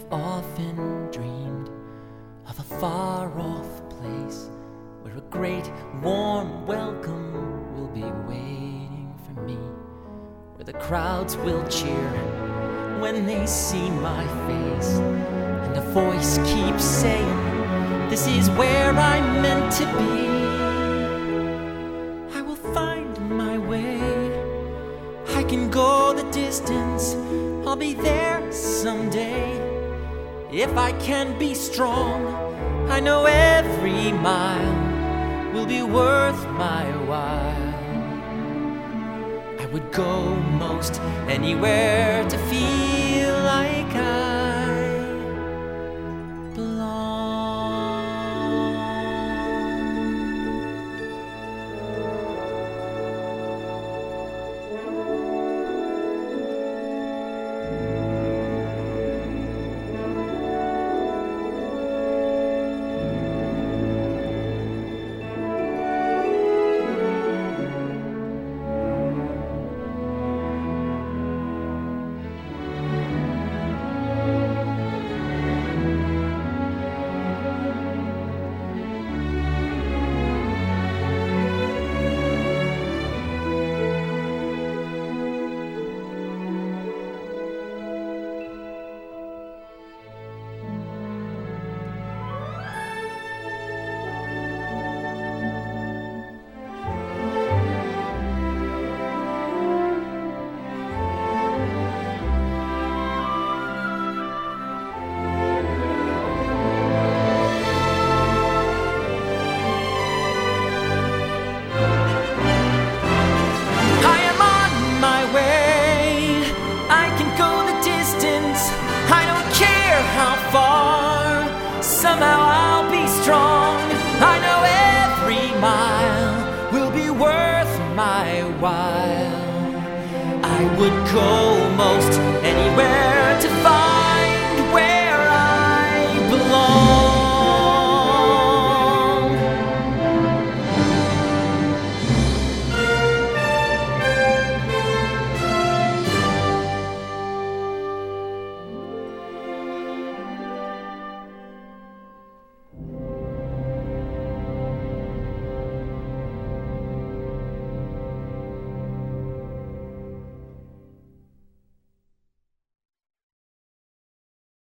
I've often dreamed of a far-off place where a great warm welcome will be waiting for me, where the crowds will cheer when they see my face, and a voice keeps saying, "This is where I'm meant to be." I will find my way, I can go the distance, I'll be there someday. If I can be strong, I know every mile will be worth my while. I would go most anywhere to feel like I belong. How far, somehow I'll be strong. I know every mile will be worth my while. I would go